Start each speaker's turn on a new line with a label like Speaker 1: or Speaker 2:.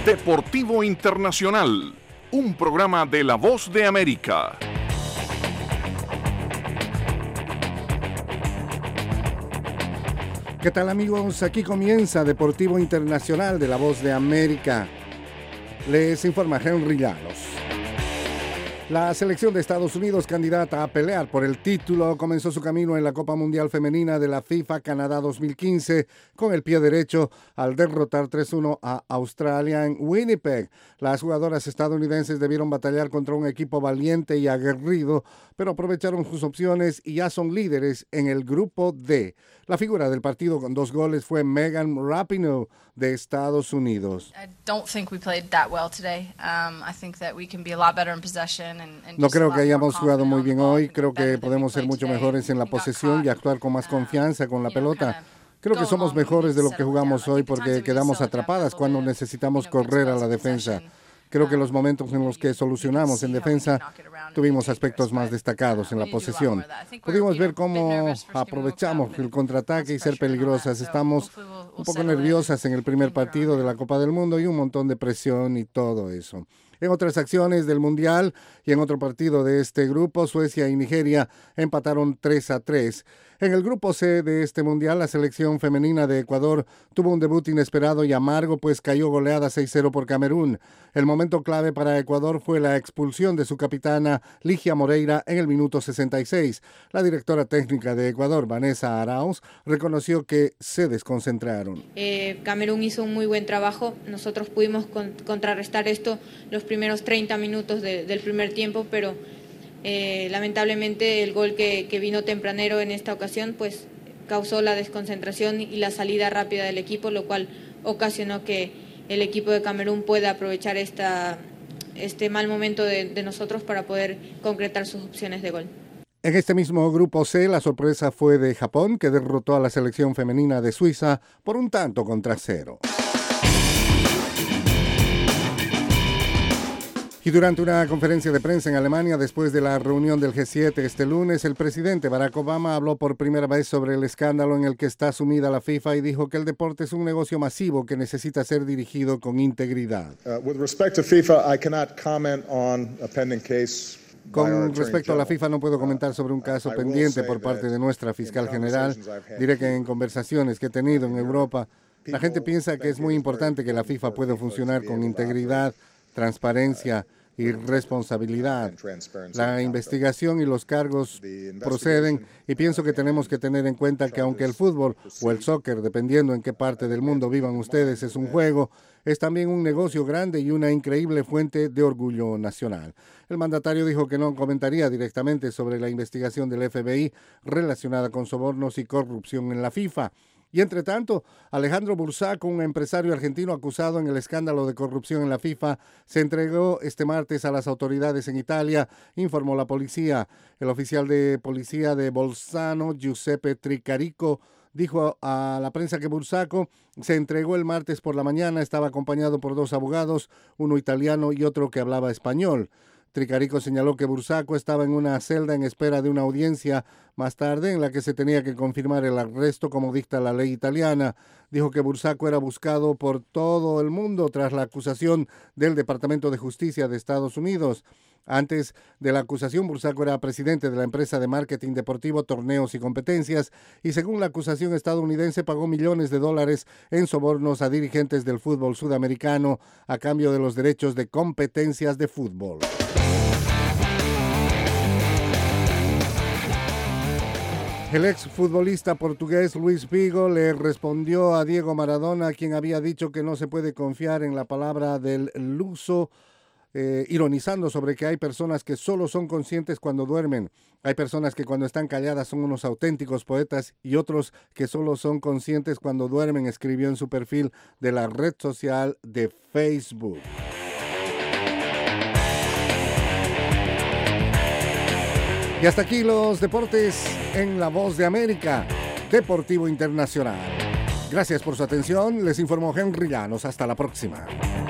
Speaker 1: Deportivo Internacional, un programa de La Voz de América.
Speaker 2: ¿Qué tal, amigos? Aquí comienza Deportivo Internacional de La Voz de América. Les informa Henry Llanos. La selección de Estados Unidos, candidata a pelear por el título, comenzó su camino en la Copa Mundial Femenina de la FIFA Canadá 2015 con el pie derecho al derrotar 3-1 a Australia en Winnipeg. Las jugadoras estadounidenses debieron batallar contra un equipo valiente y aguerrido, pero aprovecharon sus opciones y ya son líderes en el grupo D. La figura del partido con 2 goles fue Megan Rapinoe de Estados Unidos. No creo que hayamos jugado muy bien hoy. Creo que podemos ser mucho mejores en la posesión y actuar con más confianza con la pelota. Creo que somos mejores de lo que jugamos hoy porque quedamos atrapadas cuando necesitamos correr a la defensa. Creo que los momentos en los que solucionamos en defensa tuvimos aspectos más destacados en la posesión. Pudimos ver cómo aprovechamos el contraataque y ser peligrosas. Estamos un poco nerviosas en el primer partido de la Copa del Mundo y un montón de presión y todo eso. En otras acciones del Mundial y en otro partido de este grupo, Suecia y Nigeria empataron 3-3. En el grupo C de este Mundial, la selección femenina de Ecuador tuvo un debut inesperado y amargo, pues cayó goleada 6-0 por Camerún. El momento clave para Ecuador fue la expulsión de su capitana Ligia Moreira en el minuto 66. La directora técnica de Ecuador, Vanessa Arauz, reconoció que se desconcentraron.
Speaker 3: Camerún hizo un muy buen trabajo. Nosotros pudimos contrarrestar esto los primeros 30 minutos del primer tiempo, pero lamentablemente el gol que vino tempranero en esta ocasión pues causó la desconcentración y la salida rápida del equipo, lo cual ocasionó que el equipo de Camerún pueda aprovechar este mal momento de nosotros para poder concretar sus opciones de gol.
Speaker 2: En este mismo grupo C, la sorpresa fue de Japón, que derrotó a la selección femenina de Suiza por 1-0. Y durante una conferencia de prensa en Alemania, después de la reunión del G7 este lunes, el presidente Barack Obama habló por primera vez sobre el escándalo en el que está sumida la FIFA y dijo que el deporte es un negocio masivo que necesita ser dirigido con integridad. Con respecto a la FIFA, no puedo comentar sobre un caso pendiente por parte de nuestra fiscal general. Diré que en conversaciones que he tenido en Europa, la gente piensa que es muy importante que la FIFA pueda funcionar con integridad, transparencia y responsabilidad. La investigación y los cargos proceden y pienso que tenemos que tener en cuenta que aunque el fútbol o el soccer, dependiendo en qué parte del mundo vivan ustedes, es un juego, es también un negocio grande y una increíble fuente de orgullo nacional. El mandatario dijo que no comentaría directamente sobre la investigación del FBI relacionada con sobornos y corrupción en la FIFA. Y entre tanto, Alejandro Bursaco, un empresario argentino acusado en el escándalo de corrupción en la FIFA, se entregó este martes a las autoridades en Italia, informó la policía. El oficial de policía de Bolzano, Giuseppe Tricarico, dijo a la prensa que Bursaco se entregó el martes por la mañana, estaba acompañado por 2 abogados, uno italiano y otro que hablaba español. Tricarico señaló que Bursaco estaba en una celda en espera de una audiencia más tarde en la que se tenía que confirmar el arresto como dicta la ley italiana. Dijo que Bursaco era buscado por todo el mundo tras la acusación del Departamento de Justicia de Estados Unidos. Antes de la acusación, Bursaco era presidente de la empresa de marketing deportivo, torneos y competencias y según la acusación estadounidense pagó millones de dólares en sobornos a dirigentes del fútbol sudamericano a cambio de los derechos de competencias de fútbol. El exfutbolista portugués Luis Figo le respondió a Diego Maradona, quien había dicho que no se puede confiar en la palabra del luso, ironizando sobre que hay personas que solo son conscientes cuando duermen. Hay personas que cuando están calladas son unos auténticos poetas y otros que solo son conscientes cuando duermen, escribió en su perfil de la red social de Facebook. Y hasta aquí los deportes en La Voz de América, Deportivo Internacional. Gracias por su atención, les informó Henry Llanos. Hasta la próxima.